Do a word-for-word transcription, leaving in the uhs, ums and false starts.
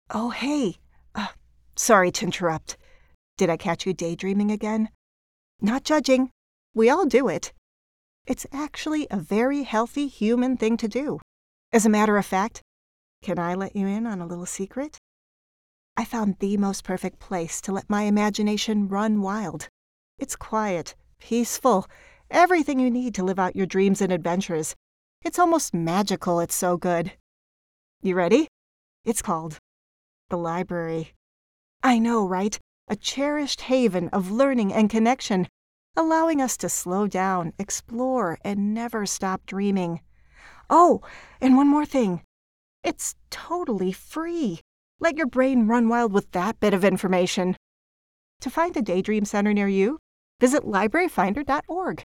Oh, hey. Uh, sorry to interrupt. Did I catch you daydreaming again? Not judging. We all do it. It's actually a very healthy human thing to do. As a matter of fact, can I let you in on a little secret? I found the most perfect place to let my imagination run wild. It's quiet, peaceful, everything you need to live out your dreams and adventures. It's almost magical, it's so good. You ready? It's called the library. I know, right? A cherished haven of learning and connection, allowing us to slow down, explore, and never stop dreaming. Oh, and one more thing. It's totally free. Let your brain run wild with that bit of information. To find a Daydream Center near you, visit library finder dot org.